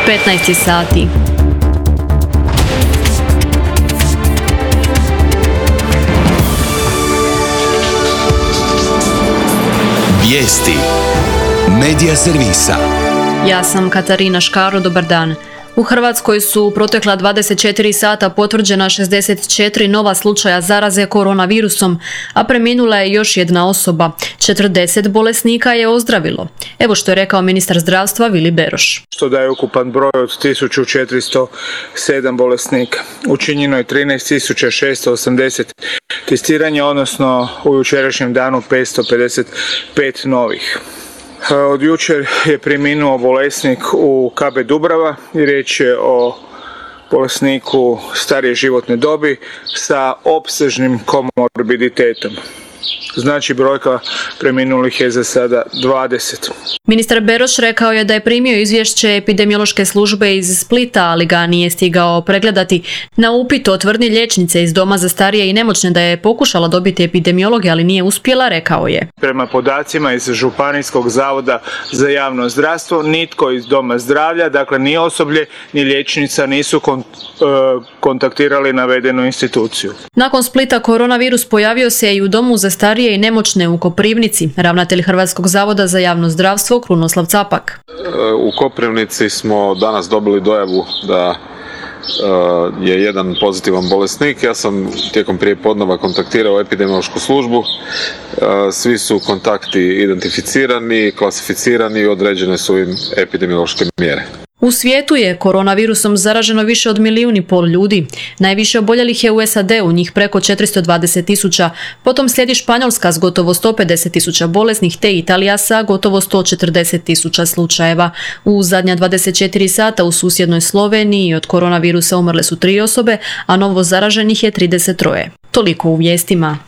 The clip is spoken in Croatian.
15 sati. Vijesti Medija servisa. Ja sam Katarina Škaro, dobar dan. U Hrvatskoj su u protekla 24 sata potvrđena 64 nova slučaja zaraze koronavirusom, a preminula je još jedna osoba. 40 bolesnika je ozdravilo. Evo što je rekao ministar zdravstva Vili Beroš. Što daje ukupan broj od 1407 bolesnika. Učinjeno je 13.680 testiranja, odnosno u jučerašnjem danu 555 novih. Od jučer je preminuo bolesnik u KB Dubrava i riječ je o bolesniku starije životne dobi sa opsežnim komorbiditetom. Znači brojka preminulih je za sada 20. Ministar Beroš rekao je da je primio izvješće epidemiološke službe iz Splita, ali ga nije stigao pregledati. Na upit o tvrdnji liječnice iz Doma za starije i nemoćne da je pokušala dobiti epidemiologe, ali nije uspjela, rekao je. Prema podacima iz Županijskog zavoda za javno zdravstvo, nitko iz Doma zdravlja, dakle ni osoblje, ni liječnica nisu kontaktirali navedenu instituciju. Nakon Splita koronavirus pojavio se i u Domu za starije i nemoćne u Koprivnici. Ravnatelj Hrvatskog zavoda za javno zdravstvo Krunoslav Capak. U Koprivnici smo danas dobili dojavu da je jedan pozitivan bolesnik. Ja sam tijekom prijepodneva kontaktirao epidemiološku službu. Svi su kontakti identificirani, klasificirani i određene su im epidemiološke mjere. U svijetu je koronavirusom zaraženo više od 1,5 milijuna ljudi. Najviše oboljelih je u SAD-u, njih preko 420.000. Potom slijedi Španjolska s gotovo 150.000 bolesnih, te Italija sa gotovo 140.000 slučajeva. U zadnja 24 sata u susjednoj Sloveniji od koronavirusa umrle su 3 osobe, a novo zaraženih je 33. Toliko u vijestima.